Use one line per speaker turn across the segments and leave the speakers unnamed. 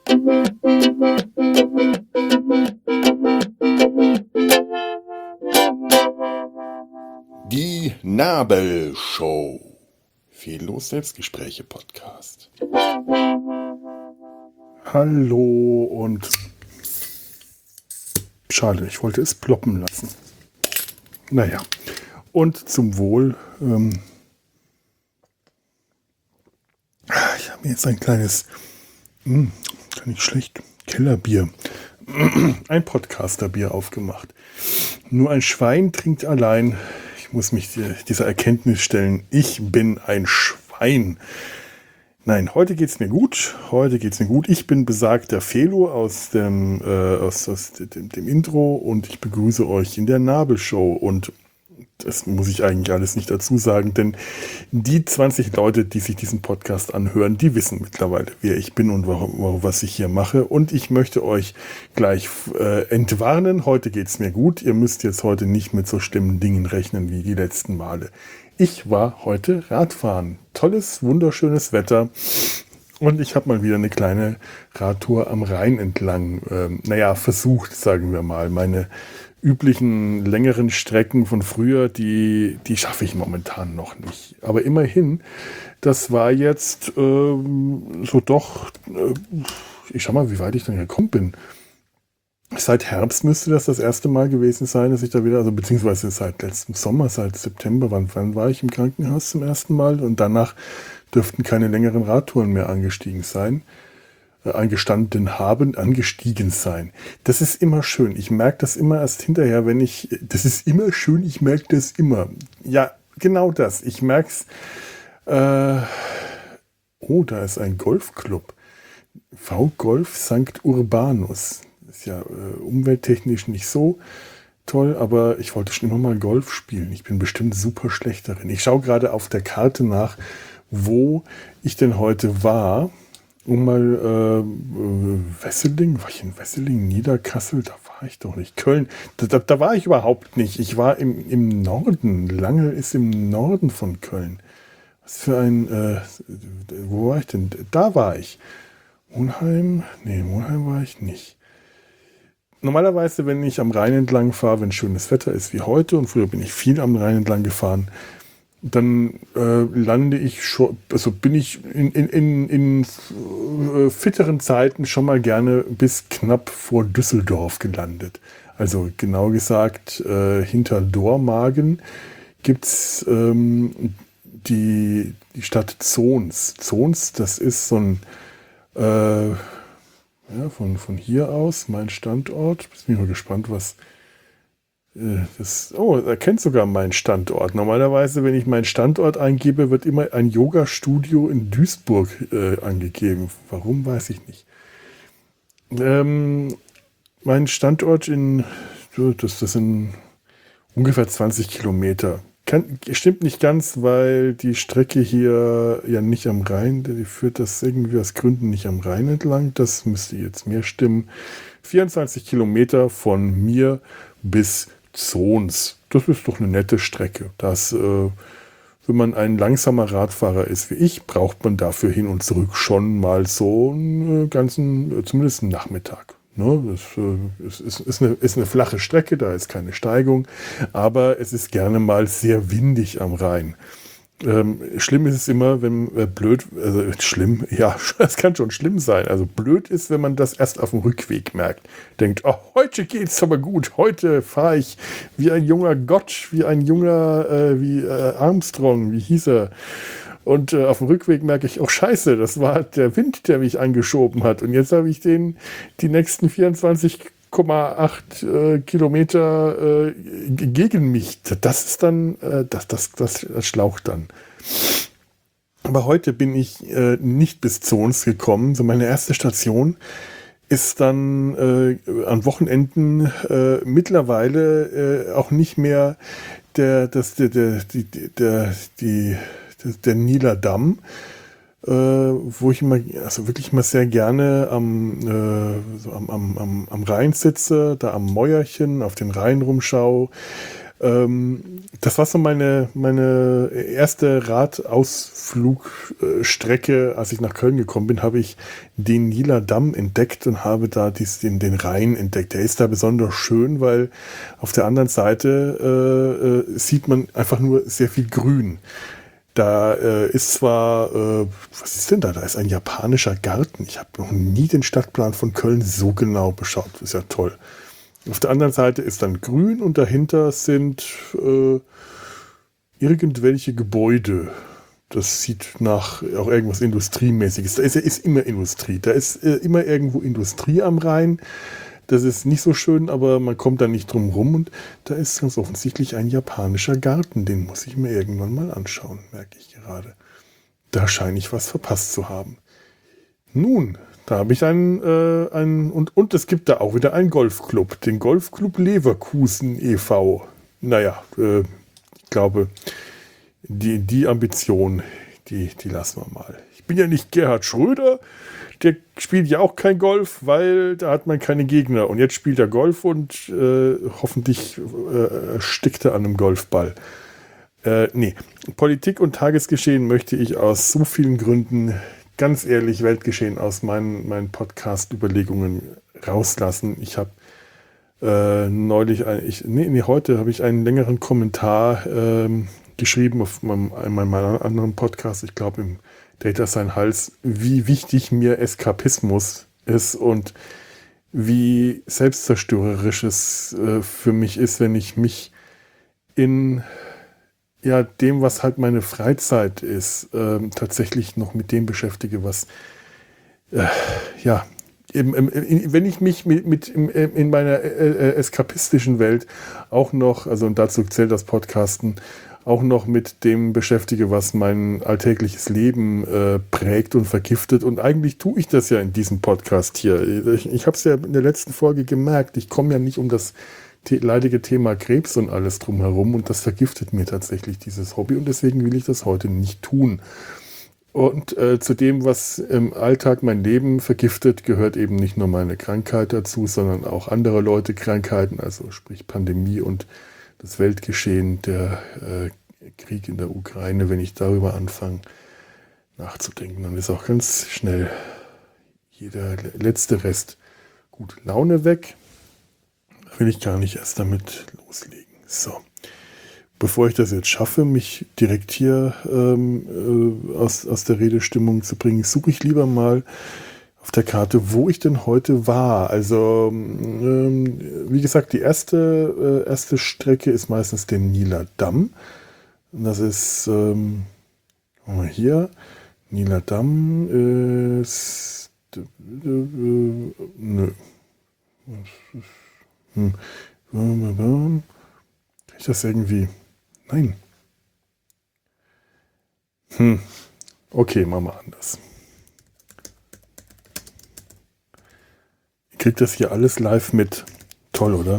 Die Nabelshow. Fehllos Selbstgespräche Podcast.
Hallo und schade, ich wollte es ploppen lassen. Naja, und zum Wohl. Ich habe mir jetzt ein kleines, kann nicht schlecht, Kellerbier, ein Podcasterbier aufgemacht. Nur ein Schwein trinkt allein. Ich muss mich dieser Erkenntnis stellen, ich bin ein Schwein. Nein, heute geht's mir gut. Ich bin besagter Felo aus dem Intro und ich begrüße euch in der Nabelshow. Und das muss ich eigentlich alles nicht dazu sagen, denn die 20 Leute, die sich diesen Podcast anhören, die wissen mittlerweile, wer ich bin und was ich hier mache. Und ich möchte euch gleich entwarnen, heute geht's mir gut. Ihr müsst jetzt heute nicht mit so schlimmen Dingen rechnen wie die letzten Male. Ich war heute Radfahren. Tolles, wunderschönes Wetter. Und ich habe mal wieder eine kleine Radtour am Rhein entlang, versucht, sagen wir mal. Meine üblichen längeren Strecken von früher, die schaffe ich momentan noch nicht. Aber immerhin, das war jetzt ich schau mal, wie weit ich dann gekommen bin. Seit Herbst müsste das erste Mal gewesen sein, dass ich da wieder, also beziehungsweise seit letztem Sommer, seit September, wann war ich im Krankenhaus zum ersten Mal? Und danach dürften keine längeren Radtouren mehr angestiegen sein. Angestiegen sein. Das ist immer schön. Ich merke das immer erst hinterher, das ist immer schön, ich merke das immer. Ja, genau das. Ich merke es. Da ist ein Golfclub. V-Golf St. Urbanus. Ist ja umwelttechnisch nicht so toll, aber ich wollte schon immer mal Golf spielen. Ich bin bestimmt super schlecht darin. Ich schaue gerade auf der Karte nach, wo ich denn heute war. Wesseling, war ich in Wesseling, Niederkassel, da war ich doch nicht. Köln, da war ich überhaupt nicht. Ich war im Norden. Lange ist im Norden von Köln. Was für wo war ich denn? Da war ich. Monheim war ich nicht. Normalerweise, wenn ich am Rhein entlang fahre, wenn schönes Wetter ist wie heute, und früher bin ich viel am Rhein entlang gefahren, dann lande ich schon, also bin ich in fitteren Zeiten schon mal gerne bis knapp vor Düsseldorf gelandet. Also genau gesagt, hinter Dormagen gibt's die Stadt Zons. Zons, das ist so ein von hier aus mein Standort. Bin mal gespannt, was er kennt sogar meinen Standort. Normalerweise, wenn ich meinen Standort eingebe, wird immer ein Yoga-Studio in Duisburg angegeben. Warum, weiß ich nicht. Mein Standort das sind ungefähr 20 Kilometer. Stimmt nicht ganz, weil die Strecke hier ja nicht am Rhein, die führt das irgendwie aus Gründen nicht am Rhein entlang. Das müsste jetzt mehr stimmen. 24 Kilometer von mir bis Zons. Das ist doch eine nette Strecke. Wenn man ein langsamer Radfahrer ist wie ich, braucht man dafür hin und zurück schon mal so einen zumindest einen Nachmittag. Ne? Das ist eine flache Strecke, da ist keine Steigung, aber es ist gerne mal sehr windig am Rhein. Schlimm ist es immer, wenn schlimm, ja, es kann schon schlimm sein. Also blöd ist, wenn man das erst auf dem Rückweg merkt. Denkt, heute geht's aber gut, heute fahre ich wie ein junger Gott, wie Armstrong, wie hieß er? Und auf dem Rückweg merke ich, scheiße, das war der Wind, der mich angeschoben hat. Und jetzt habe ich die nächsten 24,8 Kilometer gegen mich. Das ist dann, das schlaucht dann. Aber heute bin ich nicht bis Zons gekommen. So meine erste Station ist dann an Wochenenden mittlerweile auch nicht mehr der Nieler Damm, wo ich immer, also wirklich mal sehr gerne am Rhein sitze, da am Mäuerchen auf den Rhein rumschaue. Das war so meine erste Radausflugstrecke. Als ich nach Köln gekommen bin, habe ich den Nieler Damm entdeckt und habe da den Rhein entdeckt. Der ist da besonders schön, weil auf der anderen Seite sieht man einfach nur sehr viel Grün. Da ist zwar, was ist denn da? Da ist ein japanischer Garten. Ich habe noch nie den Stadtplan von Köln so genau beschaut. Das ist ja toll. Auf der anderen Seite ist dann grün und dahinter sind irgendwelche Gebäude. Das sieht nach auch irgendwas Industriemäßiges. Da ist immer Industrie. Da ist immer irgendwo Industrie am Rhein. Das ist nicht so schön, aber man kommt da nicht drum rum. Und da ist ganz offensichtlich ein japanischer Garten. Den muss ich mir irgendwann mal anschauen, merke ich gerade. Da scheine ich was verpasst zu haben. Nun, da habe ich und es gibt da auch wieder einen Golfclub, den Golfclub Leverkusen e.V. Naja, ich glaube, die Ambition, die lassen wir mal. Ich bin ja nicht Gerhard Schröder, der spielt ja auch kein Golf, weil da hat man keine Gegner. Und jetzt spielt er Golf und hoffentlich erstickt er an einem Golfball. Nee, Politik und Tagesgeschehen möchte ich aus so vielen Gründen ganz ehrlich Weltgeschehen aus meinen Podcast-Überlegungen rauslassen. Ich habe heute habe ich einen längeren Kommentar geschrieben auf meinem anderen Podcast, ich glaube im Data Sein Hals, wie wichtig mir Eskapismus ist und wie selbstzerstörerisch es für mich ist, wenn ich mich in dem, was halt meine Freizeit ist, tatsächlich noch mit dem beschäftige, was wenn ich mich in meiner eskapistischen Welt auch noch, also und dazu zählt das Podcasten, auch noch mit dem beschäftige, was mein alltägliches Leben prägt und vergiftet. Und eigentlich tue ich das ja in diesem Podcast hier. Ich habe es ja in der letzten Folge gemerkt, ich komme ja nicht um das leidige Thema Krebs und alles drumherum und das vergiftet mir tatsächlich dieses Hobby und deswegen will ich das heute nicht tun. Und zu dem, was im Alltag mein Leben vergiftet, gehört eben nicht nur meine Krankheit dazu, sondern auch andere Leute Krankheiten, also sprich Pandemie und das Weltgeschehen, der Krieg in der Ukraine. Wenn ich darüber anfange nachzudenken, dann ist auch ganz schnell jeder letzte Rest gut Laune weg. Will ich gar nicht erst damit loslegen. So, bevor ich das jetzt schaffe, mich direkt hier aus der Redestimmung zu bringen, suche ich lieber mal auf der Karte, wo ich denn heute war. Also, wie gesagt, die erste Strecke ist meistens der Nieler Damm. Und das ist, hier, Nieler Damm ist, nö. Kann ich das irgendwie? Nein. Okay, machen wir anders. Ihr kriegt das hier alles live mit. Toll, oder?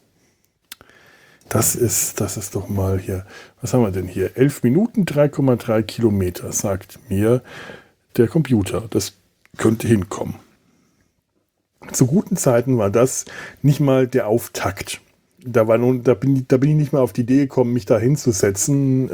Das ist doch mal hier. Was haben wir denn hier? 11 Minuten, 3,3 Kilometer, sagt mir der Computer. Das könnte hinkommen. Zu guten Zeiten war das nicht mal der Auftakt. Da bin ich nicht mal auf die Idee gekommen, mich da hinzusetzen.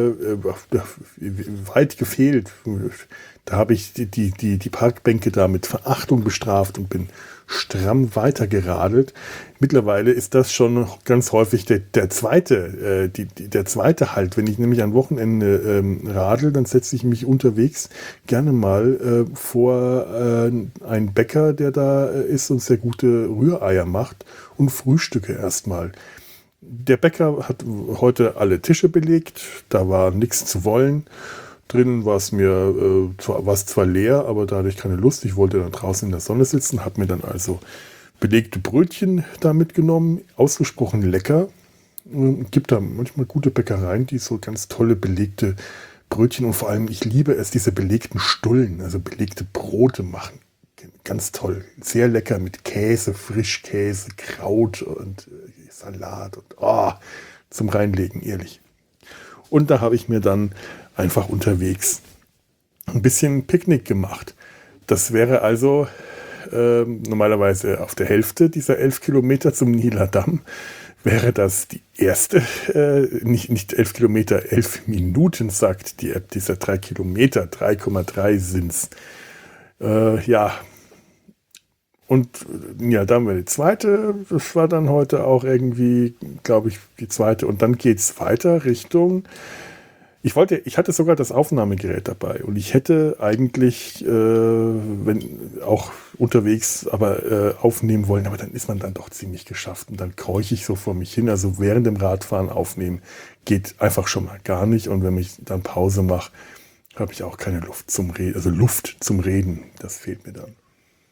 Weit gefehlt. Da habe ich die Parkbänke da mit Verachtung bestraft und bin stramm weitergeradelt. Mittlerweile ist das schon ganz häufig der zweite Halt. Wenn ich nämlich am Wochenende radel, dann setze ich mich unterwegs gerne mal vor einen Bäcker, der da ist und sehr gute Rühreier macht und frühstücke erstmal. Der Bäcker hat heute alle Tische belegt, da war nichts zu wollen. Drinnen war es zwar leer, aber da hatte ich keine Lust. Ich wollte da draußen in der Sonne sitzen, habe mir dann also belegte Brötchen da mitgenommen. Ausgesprochen lecker. Gibt da manchmal gute Bäckereien, die so ganz tolle belegte Brötchen und vor allem, ich liebe es, diese belegten Stullen, also belegte Brote machen. Ganz toll. Sehr lecker mit Käse, Frischkäse, Kraut und Salat und zum Reinlegen, ehrlich. Und da habe ich mir dann einfach unterwegs ein bisschen Picknick gemacht. Das wäre normalerweise auf der Hälfte dieser 11 Kilometer zum Nieler Damm, wäre das die erste, nicht 11 Kilometer, 11 Minuten, sagt die App, dieser 3 Kilometer, 3,3 sind's. Ja, und ja, dann war die zweite, das war dann heute auch irgendwie, glaube ich, die zweite. Und dann geht es weiter Richtung, ich hatte sogar das Aufnahmegerät dabei und ich hätte eigentlich, wenn auch unterwegs, aber aufnehmen wollen, aber dann ist man dann doch ziemlich geschafft und dann keuche ich so vor mich hin. Also während dem Radfahren aufnehmen geht einfach schon mal gar nicht und wenn ich dann Pause mache, habe ich auch keine Luft zum Reden, also Luft zum Reden, das fehlt mir dann.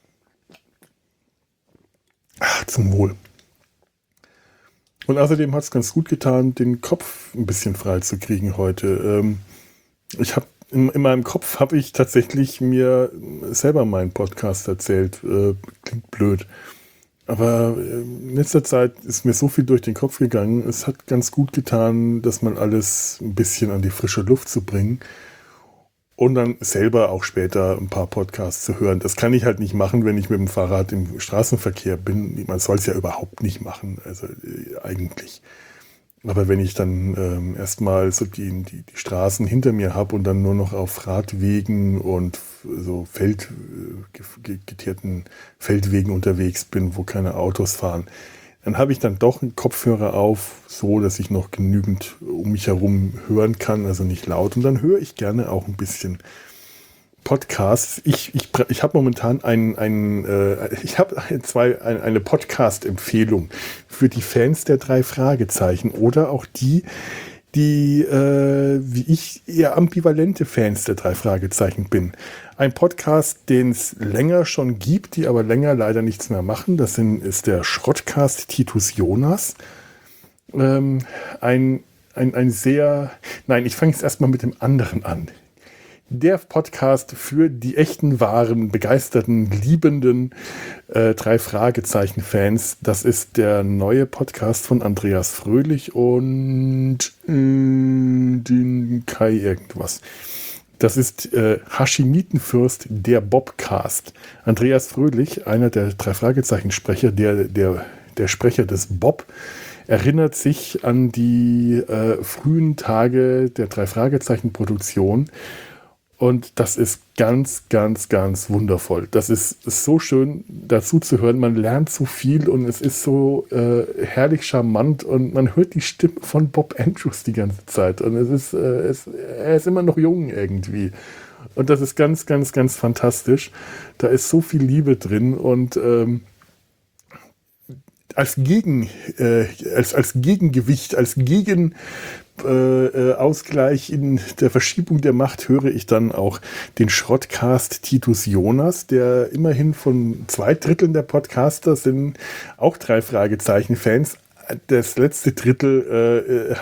Ach, zum Wohl. Und außerdem hat es ganz gut getan, den Kopf ein bisschen frei zu kriegen heute. Ich habe in meinem Kopf habe ich tatsächlich mir selber meinen Podcast erzählt. Klingt blöd. Aber in letzter Zeit ist mir so viel durch den Kopf gegangen. Es hat ganz gut getan, das mal alles ein bisschen an die frische Luft zu bringen. Und dann selber auch später ein paar Podcasts zu hören. Das kann ich halt nicht machen, wenn ich mit dem Fahrrad im Straßenverkehr bin. Man soll es ja überhaupt nicht machen, also eigentlich. Aber wenn ich dann erstmal so die Straßen hinter mir habe und dann nur noch auf Radwegen und so geteerten Feldwegen unterwegs bin, wo keine Autos fahren, dann habe ich dann doch einen Kopfhörer auf, so dass ich noch genügend um mich herum hören kann, also nicht laut. Und dann höre ich gerne auch ein bisschen Podcasts. Ich habe momentan eine Podcast-Empfehlung für die Fans der 3 Fragezeichen oder auch die wie ich, eher ambivalente Fans der 3 Fragezeichen bin. Ein Podcast, den es länger schon gibt, die aber länger leider nichts mehr machen. Das ist der Schrottcast Titus Jonas. Ich fange jetzt erstmal mit dem anderen an. Der Podcast für die echten, wahren, begeisterten, liebenden 3 Fragezeichen-Fans. Das ist der neue Podcast von Andreas Fröhlich und den Kai irgendwas. Das ist Haschimitenfürst, der Bobcast. Andreas Fröhlich, einer der 3 Fragezeichen-Sprecher, der Sprecher des Bob, erinnert sich an die frühen Tage der 3 Fragezeichen-Produktion. Und das ist ganz, ganz, ganz wundervoll. Das ist so schön dazu zu hören. Man lernt so viel und es ist so herrlich charmant und man hört die Stimme von Bob Andrews die ganze Zeit. Und er ist immer noch jung irgendwie. Und das ist ganz, ganz, ganz fantastisch. Da ist so viel Liebe drin und als Gegengewicht, als Ausgleich in der Verschiebung der Macht höre ich dann auch den Schrottcast Titus Jonas, der immerhin von 2/3 der Podcaster sind auch 3 Fragezeichen-Fans. Das letzte Drittel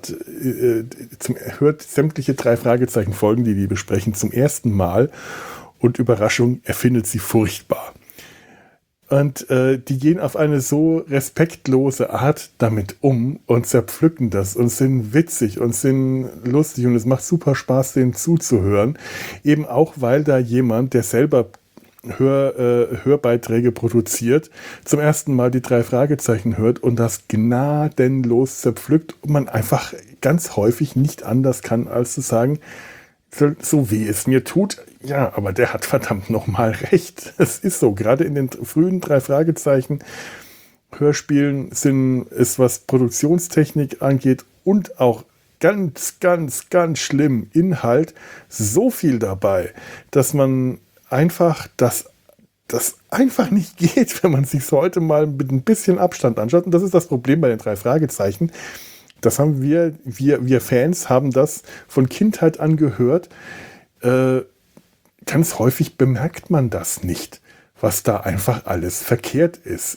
hört sämtliche 3 Fragezeichen-Folgen, die besprechen, zum ersten Mal. Und Überraschung, er findet sie furchtbar. Und die gehen auf eine so respektlose Art damit um und zerpflücken das und sind witzig und sind lustig und es macht super Spaß, denen zuzuhören. Eben auch, weil da jemand, der selber Hörbeiträge produziert, zum ersten Mal die 3 Fragezeichen hört und das gnadenlos zerpflückt und man einfach ganz häufig nicht anders kann, als zu sagen, so wie es mir tut, ja, aber der hat verdammt nochmal recht. Es ist so, gerade in den frühen 3 Fragezeichen Hörspielen ist, was Produktionstechnik angeht und auch ganz, ganz, ganz schlimm Inhalt, so viel dabei, dass man einfach das einfach nicht geht, wenn man sich heute mal mit ein bisschen Abstand anschaut. Und das ist das Problem bei den 3 Fragezeichen. Das haben wir Fans haben das von Kindheit an gehört. Ganz häufig bemerkt man das nicht, was da einfach alles verkehrt ist.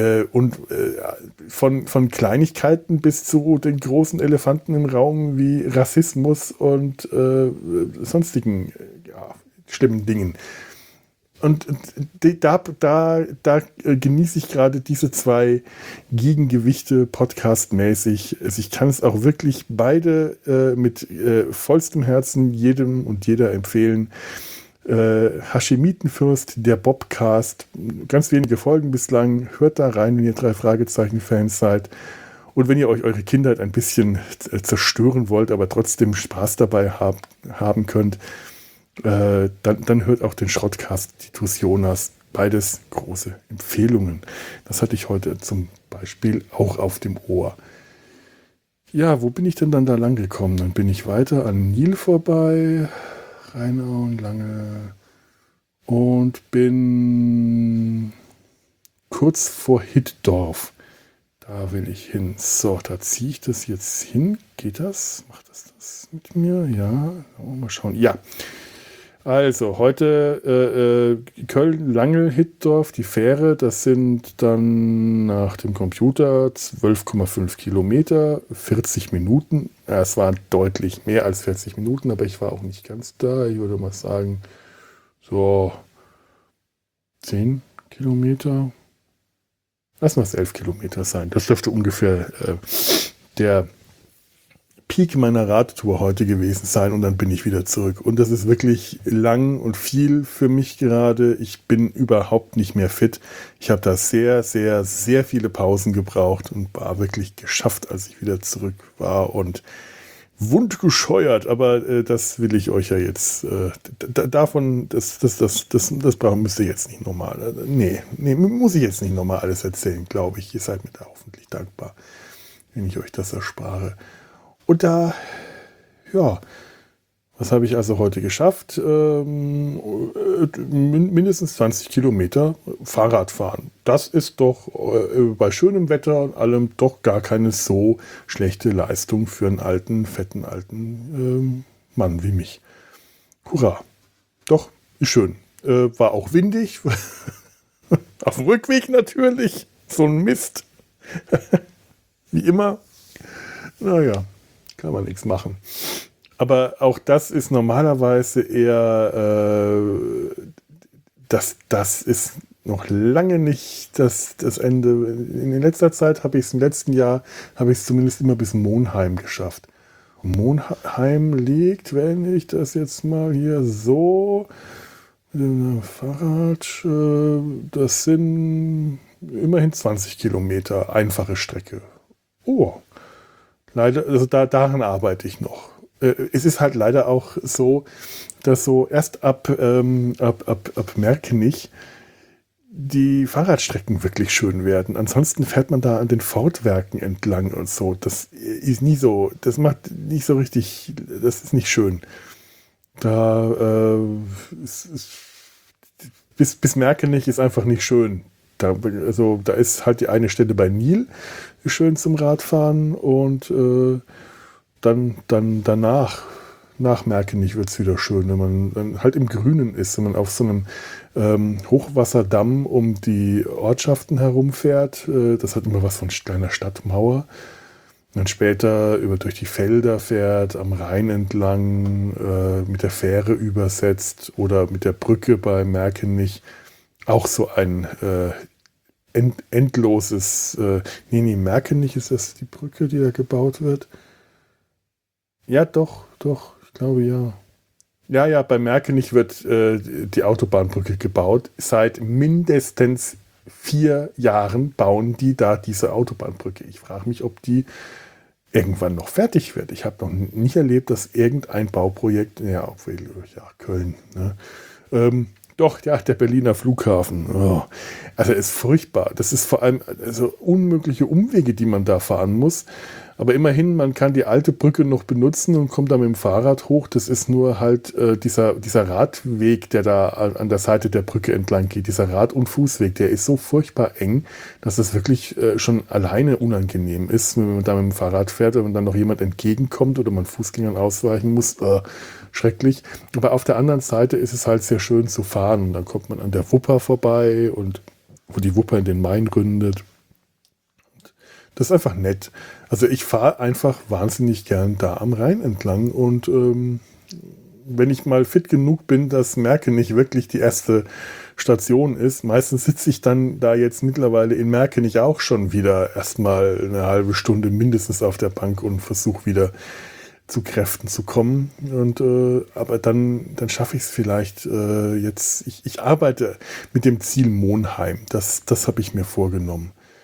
Von Kleinigkeiten bis zu den großen Elefanten im Raum wie Rassismus und sonstigen schlimmen Dingen. Und da genieße ich gerade diese 2 Gegengewichte podcastmäßig. Also ich kann es auch wirklich beide mit vollstem Herzen jedem und jeder empfehlen. Haschimitenfürst, der Bobcast, ganz wenige Folgen bislang. Hört da rein, wenn ihr 3 Fragezeichen-Fans seid. Und wenn ihr euch eure Kindheit ein bisschen zerstören wollt, aber trotzdem Spaß dabei haben könnt, dann hört auch den Schrottcast Titus Jonas. Beides große Empfehlungen. Das hatte ich heute zum Beispiel auch auf dem Ohr. Ja, wo bin ich denn dann da lang gekommen? Dann bin ich weiter an Nil vorbei, Rheinau und Lange und bin kurz vor Hittdorf. Da will ich hin. So, da ziehe ich das jetzt hin. Geht das? Macht das mit mir? Ja, mal schauen. Ja. Also, heute Köln, Lange, Hittdorf, die Fähre, das sind dann nach dem Computer 12,5 Kilometer, 40 Minuten. Ja, es waren deutlich mehr als 40 Minuten, aber ich war auch nicht ganz da. Ich würde mal sagen, so 10 Kilometer. Lass mal 11 Kilometer sein. Das dürfte ungefähr der Peak meiner Radtour heute gewesen sein und dann bin ich wieder zurück. Und das ist wirklich lang und viel für mich gerade. Ich bin überhaupt nicht mehr fit. Ich habe da sehr, sehr, sehr viele Pausen gebraucht und war wirklich geschafft, als ich wieder zurück war und wundgescheuert. Aber das will ich euch ja jetzt davon, das müsst ihr jetzt nicht normal. Nee, muss ich jetzt nicht nochmal alles erzählen, glaube ich. Ihr seid mir da hoffentlich dankbar, wenn ich euch das erspare. Und da, ja, was habe ich also heute geschafft? Mindestens 20 Kilometer Fahrrad fahren. Das ist doch bei schönem Wetter und allem doch gar keine so schlechte Leistung für einen fetten alten Mann wie mich. Hurra! Doch, ist schön. War auch windig. Auf dem Rückweg natürlich. So ein Mist. Wie immer. Naja. Kann man nichts machen. Aber auch das ist normalerweise eher, das ist noch lange nicht das Ende. In letzter Zeit im letzten Jahr habe ich es zumindest immer bis Monheim geschafft. Und Monheim liegt, wenn ich das jetzt mal hier so mit dem Fahrrad, das sind immerhin 20 Kilometer einfache Strecke. Oh, leider, also daran arbeite ich noch. Es ist halt leider auch so, dass so erst ab Merkenich die Fahrradstrecken wirklich schön werden. Ansonsten fährt man da an den Fortwerken entlang und so. Das ist nie so, das macht nicht so richtig, das ist nicht schön. Da bis Merkenich ist einfach nicht schön. Da ist halt die eine Stelle bei Nil schön zum Radfahren und dann danach, nach Merkenich wird es wieder schön, wenn man dann halt im Grünen ist, wenn man auf so einem Hochwasserdamm um die Ortschaften herumfährt. Das hat immer was von kleiner Stadtmauer. Und dann später durch die Felder fährt, am Rhein entlang, mit der Fähre übersetzt oder mit der Brücke bei Merkenich. Auch so ein endloses, Merkenich ist das die Brücke, die da gebaut wird. Ja, doch, ich glaube ja. Ja, bei Merkenich wird die Autobahnbrücke gebaut. Seit mindestens 4 Jahren bauen die da diese Autobahnbrücke. Ich frage mich, ob die irgendwann noch fertig wird. Ich habe noch nicht erlebt, dass irgendein Bauprojekt, Köln, ne? Doch, ja, der Berliner Flughafen. Oh. Also ist furchtbar. Das ist vor allem unmögliche Umwege, die man da fahren muss. Aber immerhin, man kann die alte Brücke noch benutzen und kommt da mit dem Fahrrad hoch. Das ist nur halt dieser Radweg, der da an der Seite der Brücke entlang geht. Dieser Rad- und Fußweg, der ist so furchtbar eng, dass es wirklich schon alleine unangenehm ist, wenn man da mit dem Fahrrad fährt und dann noch jemand entgegenkommt oder man Fußgängern ausweichen muss. Schrecklich. Aber auf der anderen Seite ist es halt sehr schön zu fahren. Und dann kommt man an der Wupper vorbei und wo die Wupper in den Main ründet. Das ist einfach nett. Also ich fahre einfach wahnsinnig gern da am Rhein entlang und wenn ich mal fit genug bin, dass Merkenich wirklich die erste Station ist, meistens sitze ich dann da jetzt mittlerweile in Merkenich auch schon wieder erstmal eine halbe Stunde mindestens auf der Bank und versuche wieder zu Kräften zu kommen. Und aber dann schaffe ich es vielleicht jetzt. Ich arbeite mit dem Ziel Monheim. Das habe ich mir vorgenommen.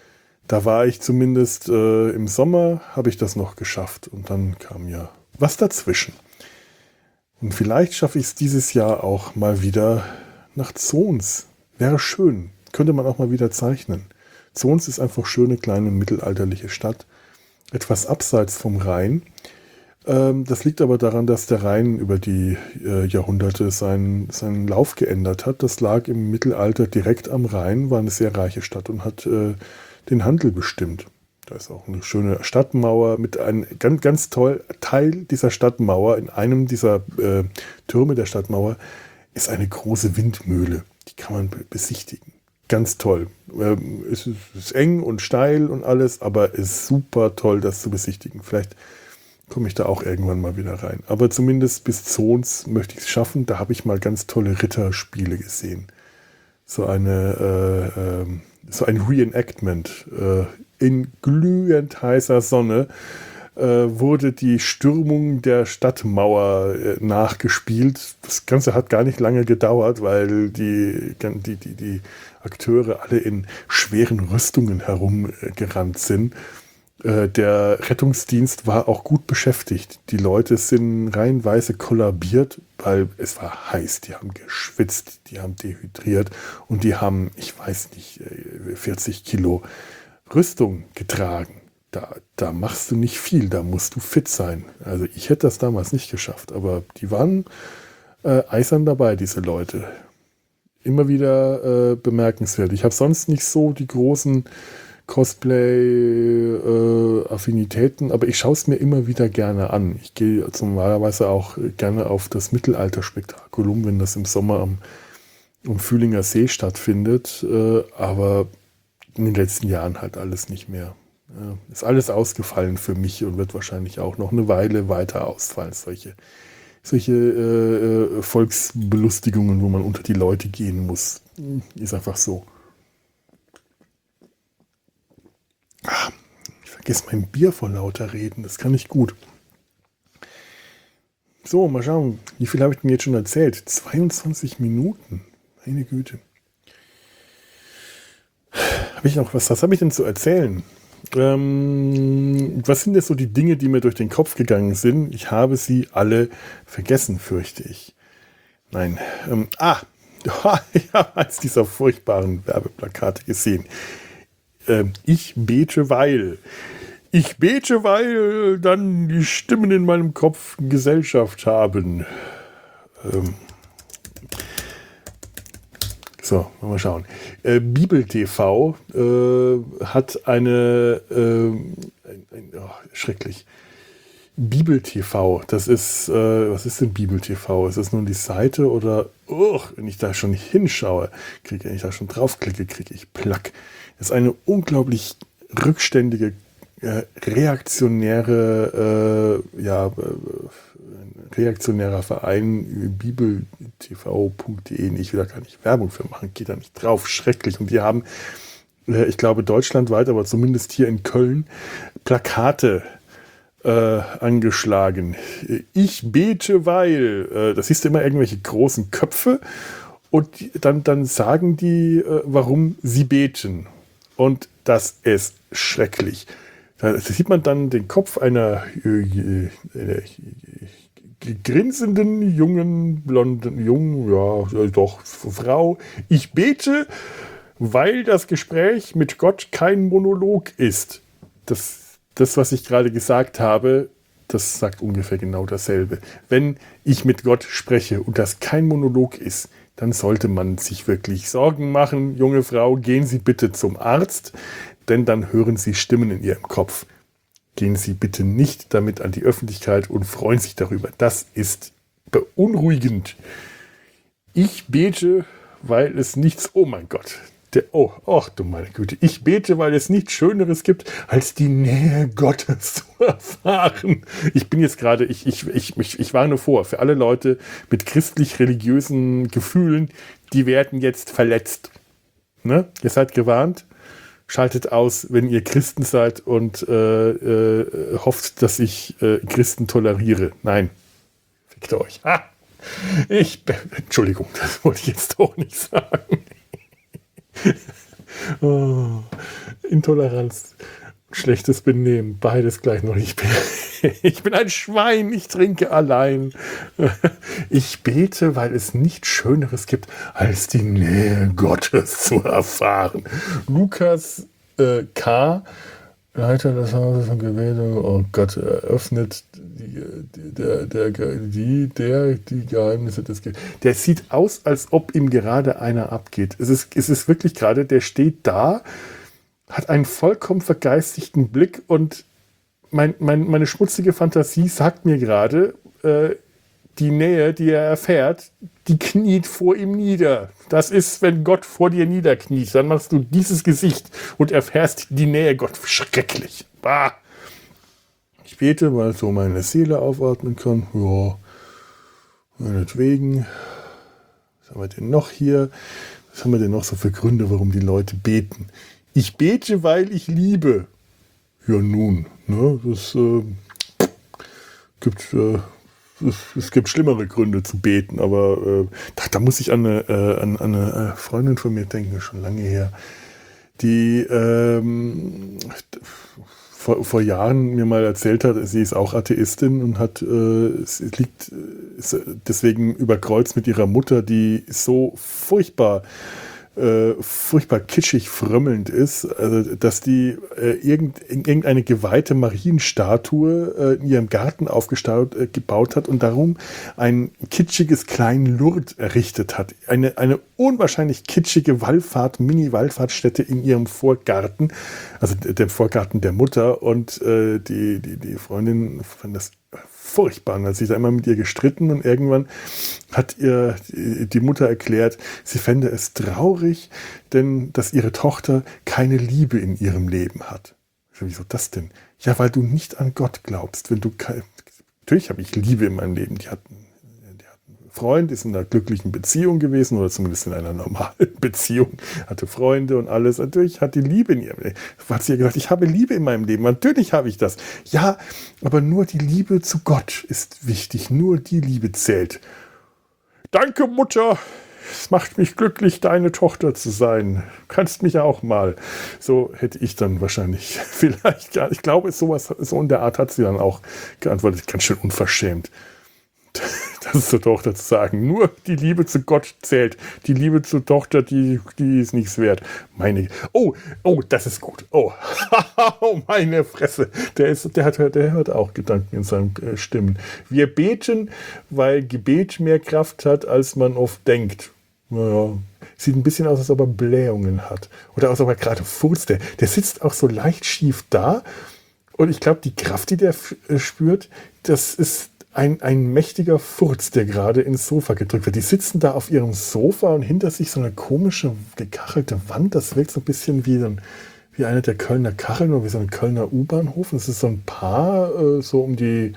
Da war ich zumindest im Sommer, habe ich das noch geschafft. Und dann kam ja was dazwischen. Und vielleicht schaffe ich es dieses Jahr auch mal wieder nach Zons. Wäre schön. Könnte man auch mal wieder zeichnen. Zons ist einfach schöne, kleine, mittelalterliche Stadt. Etwas abseits vom Rhein. Das liegt aber daran, dass der Rhein über die Jahrhunderte seinen Lauf geändert hat. Das lag im Mittelalter direkt am Rhein, war eine sehr reiche Stadt und hat den Handel bestimmt. Da ist auch eine schöne Stadtmauer mit einem ganz toll Teil dieser Stadtmauer. In einem dieser Türme der Stadtmauer ist eine große Windmühle. Die kann man besichtigen. Ganz toll. Es ist eng und steil und alles, aber es ist super toll, das zu besichtigen. Vielleicht komme ich da auch irgendwann mal wieder rein. Aber zumindest bis Zons möchte ich es schaffen. Da habe ich mal ganz tolle Ritterspiele gesehen. So ein Reenactment. In glühend heißer Sonne wurde die Stürmung der Stadtmauer nachgespielt. Das Ganze hat gar nicht lange gedauert, weil die Akteure alle in schweren Rüstungen herumgerannt sind. Der Rettungsdienst war auch gut beschäftigt. Die Leute sind reihenweise kollabiert, weil es war heiß. Die haben geschwitzt, die haben dehydriert und die haben, ich weiß nicht, 40 Kilo Rüstung getragen. Da machst du nicht viel, da musst du fit sein. Also ich hätte das damals nicht geschafft, aber die waren eisern dabei, diese Leute. Immer wieder bemerkenswert. Ich habe sonst nicht so die großen Cosplay-Affinitäten, aber ich schaue es mir immer wieder gerne an. Ich gehe normalerweise auch gerne auf das Mittelalter-Spektakulum, wenn das im Sommer am Fühlinger See stattfindet, aber in den letzten Jahren halt alles nicht mehr. Ja, ist alles ausgefallen für mich und wird wahrscheinlich auch noch eine Weile weiter ausfallen. Solche Volksbelustigungen, wo man unter die Leute gehen muss, ist einfach so. Ich vergesse mein Bier vor lauter Reden, das kann ich gut. So, mal schauen, wie viel habe ich denn jetzt schon erzählt? 22 Minuten, meine Güte. Was habe ich denn zu erzählen? Was sind jetzt so die Dinge, die mir durch den Kopf gegangen sind? Ich habe sie alle vergessen, fürchte ich. Nein. Ich habe eins dieser furchtbaren Werbeplakate gesehen. Ich bete, weil dann die Stimmen in meinem Kopf Gesellschaft haben. So, mal schauen. Bibel TV hat schrecklich. Bibel TV, das ist, was ist denn Bibel TV? Ist das nun die Seite oder, wenn ich da schon hinschaue, wenn ich da schon draufklicke, kriege ich Plack. Das ist eine unglaublich rückständige, reaktionärer Verein, bibeltv.de. Ich will da gar nicht Werbung für machen, geht da nicht drauf, schrecklich. Und die haben, ich glaube deutschlandweit, aber zumindest hier in Köln, Plakate angeschlagen. Ich bete, weil, das siehst du immer irgendwelche großen Köpfe und dann sagen die, warum sie beten. Und das ist schrecklich. Da sieht man dann den Kopf einer grinsenden, Frau. Ich bete, weil das Gespräch mit Gott kein Monolog ist. Das, was ich gerade gesagt habe, das sagt ungefähr genau dasselbe. Wenn ich mit Gott spreche und das kein Monolog ist, dann sollte man sich wirklich Sorgen machen. Junge Frau, gehen Sie bitte zum Arzt, denn dann hören Sie Stimmen in Ihrem Kopf. Gehen Sie bitte nicht damit an die Öffentlichkeit und freuen sich darüber. Das ist beunruhigend. Ich bete, weil es nichts... Oh mein Gott. Du meine Güte. Ich bete, weil es nichts Schöneres gibt, als die Nähe Gottes zu erfahren. Ich bin jetzt gerade... Ich warne vor, für alle Leute mit christlich-religiösen Gefühlen, die werden jetzt verletzt. Ne? Ihr seid gewarnt. Schaltet aus, wenn ihr Christen seid und hofft, dass ich Christen toleriere. Nein, fickt euch. Entschuldigung, das wollte ich jetzt doch nicht sagen. Oh, Intoleranz, schlechtes Benehmen, beides gleich noch. Ich bin ein Schwein, ich trinke allein. Ich bete, weil es nichts Schöneres gibt, als die Nähe Gottes zu erfahren. Lukas K., Leiter des Hauses von Gebet, oh Gott, eröffnet die Geheimnisse des Gebets. Der sieht aus, als ob ihm gerade einer abgeht. Es ist wirklich gerade, der steht da, hat einen vollkommen vergeistigten Blick und meine schmutzige Fantasie sagt mir gerade, die Nähe, die er erfährt, die kniet vor ihm nieder. Das ist, wenn Gott vor dir niederkniet, dann machst du dieses Gesicht und erfährst die Nähe Gott. Schrecklich. Bah. Ich bete, weil so meine Seele aufatmen kann. Ja, meinetwegen. Was haben wir denn noch hier? Was haben wir denn noch so für Gründe, warum die Leute beten? Ich bete, weil ich liebe. Ja nun, ne, es gibt schlimmere Gründe zu beten, aber da muss ich an eine Freundin von mir denken, schon lange her, die vor Jahren mir mal erzählt hat, sie ist auch Atheistin und ist deswegen überkreuzt mit ihrer Mutter, die so furchtbar kitschig frömmelnd ist, also dass die irgendeine geweihte Marienstatue in ihrem Garten gebaut hat und darum ein kitschiges kleinen Lourdes errichtet hat. Eine unwahrscheinlich kitschige Mini-Wallfahrtsstätte in ihrem Vorgarten, also der Vorgarten der Mutter, und die Freundin fand das furchtbar. Und hat sich da immer mit ihr gestritten und irgendwann hat ihr die Mutter erklärt, sie fände es traurig, denn dass ihre Tochter keine Liebe in ihrem Leben hat. Wieso das denn? Ja, weil du nicht an Gott glaubst. Natürlich habe ich Liebe in meinem Leben. Die hat einen Freund, ist in einer glücklichen Beziehung gewesen oder zumindest in einer normalen Beziehung, hatte Freunde und alles. Natürlich hat die Liebe in ihrem Leben. Hat sie ja gesagt, ich habe Liebe in meinem Leben. Natürlich habe ich das. Ja, aber nur die Liebe zu Gott ist wichtig. Nur die Liebe zählt. Danke, Mutter. Es macht mich glücklich, deine Tochter zu sein. Du kannst mich auch mal. So hätte ich dann wahrscheinlich vielleicht gar nicht. Ich glaube, so in der Art hat sie dann auch geantwortet. Ganz schön unverschämt. Das ist zur Tochter zu sagen. Nur die Liebe zu Gott zählt. Die Liebe zur Tochter, die ist nichts wert. Oh, das ist gut. Oh, meine Fresse. Der hört auch Gedanken in seinen Stimmen. Wir beten, weil Gebet mehr Kraft hat, als man oft denkt. Naja, sieht ein bisschen aus, als ob er Blähungen hat. Oder als ob er gerade furzt. Der sitzt auch so leicht schief da. Und ich glaube, die Kraft, die der spürt, das ist ein mächtiger Furz, der gerade ins Sofa gedrückt wird. Die sitzen da auf ihrem Sofa und hinter sich so eine komische, gekachelte Wand. Das wirkt so ein bisschen wie eine der Kölner Kacheln oder wie so ein Kölner U-Bahnhof. Das ist so ein Paar, so um die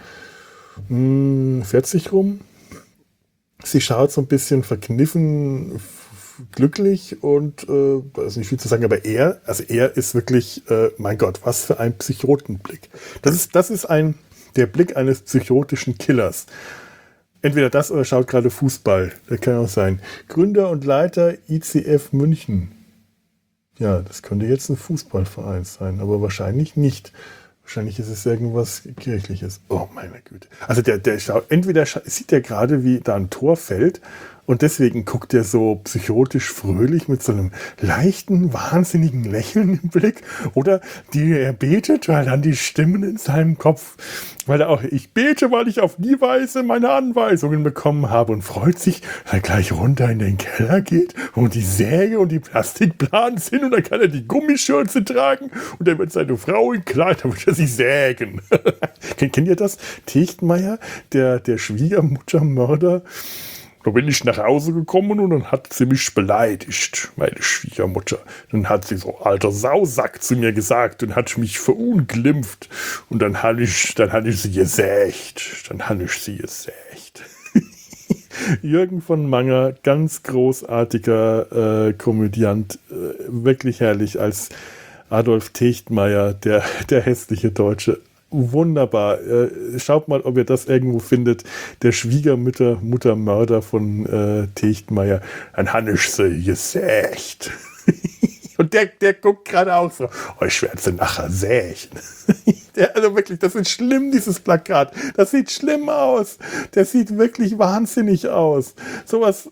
40 rum. Sie schaut so ein bisschen verkniffen, glücklich und da ist nicht viel zu sagen, aber er ist wirklich, mein Gott, was für ein Psychotenblick. Das ist der Blick eines psychotischen Killers. Entweder das oder schaut gerade Fußball. Das kann auch sein. Gründer und Leiter ICF München. Ja, das könnte jetzt ein Fußballverein sein, aber wahrscheinlich nicht. Wahrscheinlich ist es irgendwas Kirchliches. Oh, meine Güte. Also der schaut, entweder sieht er gerade, wie da ein Tor fällt und deswegen guckt er so psychotisch fröhlich mit so einem leichten, wahnsinnigen Lächeln im Blick, oder er betet, weil dann die Stimmen in seinem Kopf, ich bete, weil ich auf die Weise meine Anweisungen bekommen habe, und freut sich, weil er gleich runter in den Keller geht, wo die Säge und die Plastikplanen sind, und dann kann er die Gummischürze tragen und dann wird seine Frau in Kleid, dann wird er sie sägen. Kennt ihr das? Techtmeier, der Schwiegermuttermörder. Da bin ich nach Hause gekommen und dann hat sie mich beleidigt, meine Schwiegermutter. Dann hat sie so, alter Sausack, zu mir gesagt und hat mich verunglimpft. Und dann habe ich sie gesägt. Jürgen von Manger, ganz großartiger Komödiant, wirklich herrlich als Adolf Techtmeier, der hässliche Deutsche. Wunderbar. Schaut mal, ob ihr das irgendwo findet. Der Schwiegermuttermörder von Techtmeier. Ein Hannisch sie gesägt. Und Und der guckt gerade auch so, oh, ich werde sie nachher sägen. Also wirklich, das ist schlimm, dieses Plakat. Das sieht schlimm aus. Das sieht wirklich wahnsinnig aus. Sowas,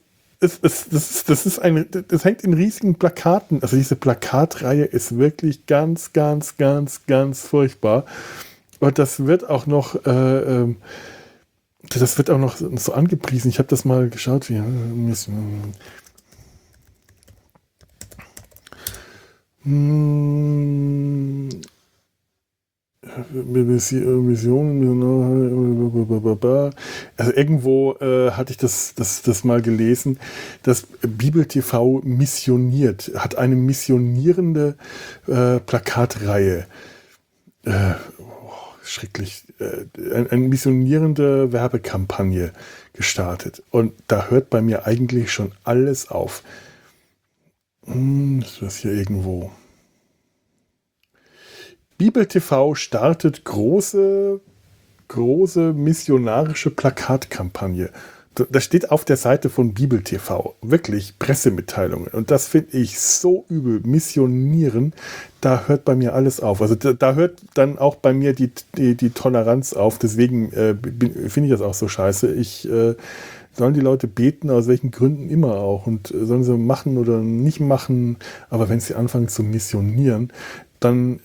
das hängt in riesigen Plakaten. Also diese Plakatreihe ist wirklich ganz, ganz, ganz, ganz furchtbar. Und das wird auch noch so angepriesen. Ich habe das mal geschaut. Visionen. Also irgendwo hatte ich das mal gelesen, dass Bibel TV missioniert, hat eine missionierende Plakatreihe. Schrecklich. Eine missionierende Werbekampagne gestartet. Und da hört bei mir eigentlich schon alles auf. Ist das hier irgendwo? Bibel TV startet große missionarische Plakatkampagne. Das steht auf der Seite von Bibel TV. Wirklich Pressemitteilungen. Und das finde ich so übel. Missionieren, da hört bei mir alles auf. Also da hört dann auch bei mir die Toleranz auf. Deswegen finde ich das auch so scheiße. Sollen die Leute beten, aus welchen Gründen immer auch. Und sollen sie machen oder nicht machen. Aber wenn sie anfangen zu missionieren, dann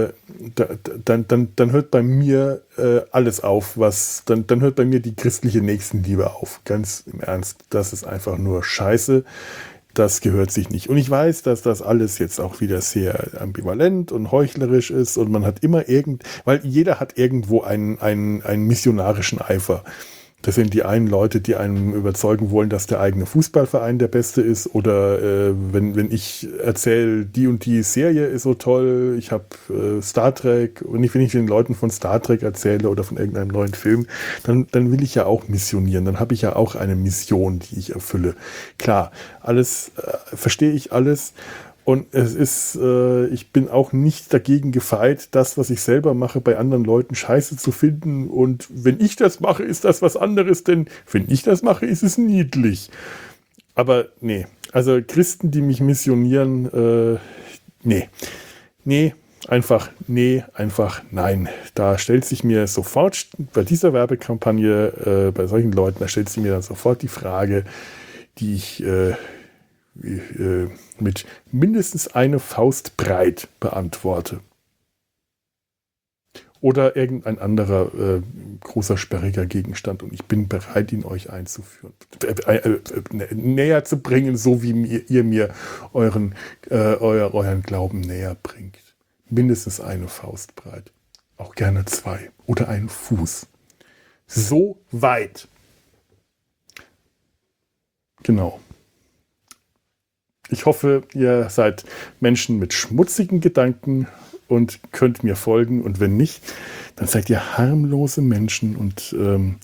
hört bei mir alles auf, dann hört bei mir die christliche Nächstenliebe auf. Ganz im Ernst, das ist einfach nur Scheiße. Das gehört sich nicht. Und ich weiß, dass das alles jetzt auch wieder sehr ambivalent und heuchlerisch ist und man hat immer weil jeder hat irgendwo einen missionarischen Eifer. Das sind die einen Leute, die einem überzeugen wollen, dass der eigene Fußballverein der beste ist. Oder wenn ich erzähle, die und die Serie ist so toll, ich habe Star Trek, und wenn ich den Leuten von Star Trek erzähle oder von irgendeinem neuen Film, dann will ich ja auch missionieren. Dann habe ich ja auch eine Mission, die ich erfülle. Klar, alles verstehe ich alles. Und ich bin auch nicht dagegen gefeit, das, was ich selber mache, bei anderen Leuten scheiße zu finden. Und wenn ich das mache, ist das was anderes, denn wenn ich das mache, ist es niedlich. Aber nee, also Christen, die mich missionieren, einfach nein. Da stellt sich mir sofort, bei dieser Werbekampagne, bei solchen Leuten, da stellt sich mir dann sofort die Frage, die ich mit mindestens eine Faust breit beantworte. Oder irgendein anderer großer, sperriger Gegenstand. Und ich bin bereit, ihn euch einzuführen. Näher zu bringen, so wie ihr mir euren Glauben näher bringt. Mindestens eine Faust breit. Auch gerne 2. Oder einen Fuß. So weit. Genau. Ich hoffe, ihr seid Menschen mit schmutzigen Gedanken und könnt mir folgen. Und wenn nicht, dann seid ihr harmlose Menschen. Und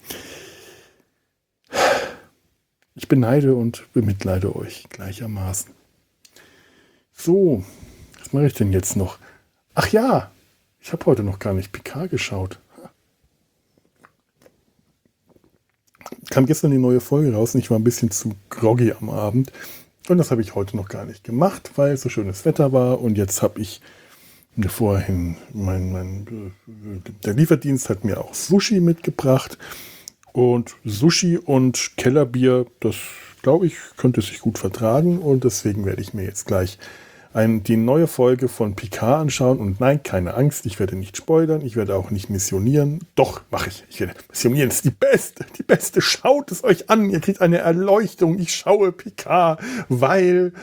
ich beneide und bemitleide euch gleichermaßen. So, was mache ich denn jetzt noch? Ach ja, ich habe heute noch gar nicht PK geschaut. Kam gestern die neue Folge raus und ich war ein bisschen zu groggy am Abend. Und das habe ich heute noch gar nicht gemacht, weil so schönes Wetter war. Und jetzt habe ich mir vorhin, der Lieferdienst hat mir auch Sushi mitgebracht. Und Sushi und Kellerbier, das glaube ich, könnte sich gut vertragen. Und deswegen werde ich mir jetzt gleich die neue Folge von Picard anschauen. Und nein, keine Angst, ich werde nicht spoilern, ich werde auch nicht missionieren. Doch, mache ich. Ich werde missionieren, das ist die beste. Schaut es euch an, ihr kriegt eine Erleuchtung. Ich schaue Picard, weil,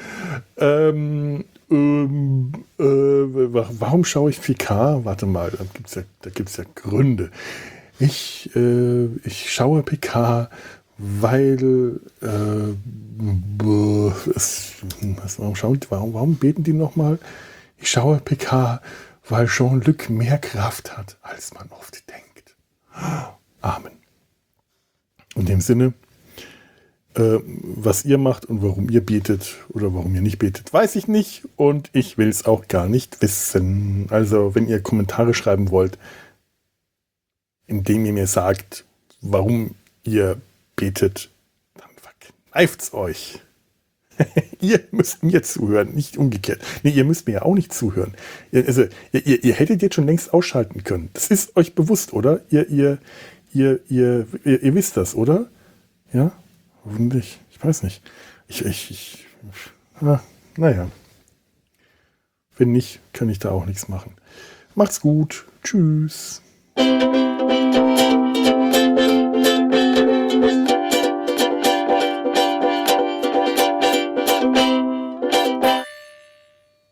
warum schaue ich Picard? Warte mal, da gibt's ja Gründe. Ich schaue Picard, weil warum beten die nochmal? Ich schaue Picard, weil Jean-Luc mehr Kraft hat, als man oft denkt. Amen. In dem Sinne, was ihr macht und warum ihr betet oder warum ihr nicht betet, weiß ich nicht und ich will es auch gar nicht wissen. Also, wenn ihr Kommentare schreiben wollt, indem ihr mir sagt, warum ihr betet, dann verkneift's euch. Ihr müsst mir zuhören, nicht umgekehrt. Nee, ihr müsst mir ja auch nicht zuhören. Ihr hättet jetzt schon längst ausschalten können. Das ist euch bewusst, oder? Ihr wisst das, oder? Ja? Hoffentlich. Ich weiß nicht. Naja. Wenn nicht, kann ich da auch nichts machen. Macht's gut. Tschüss.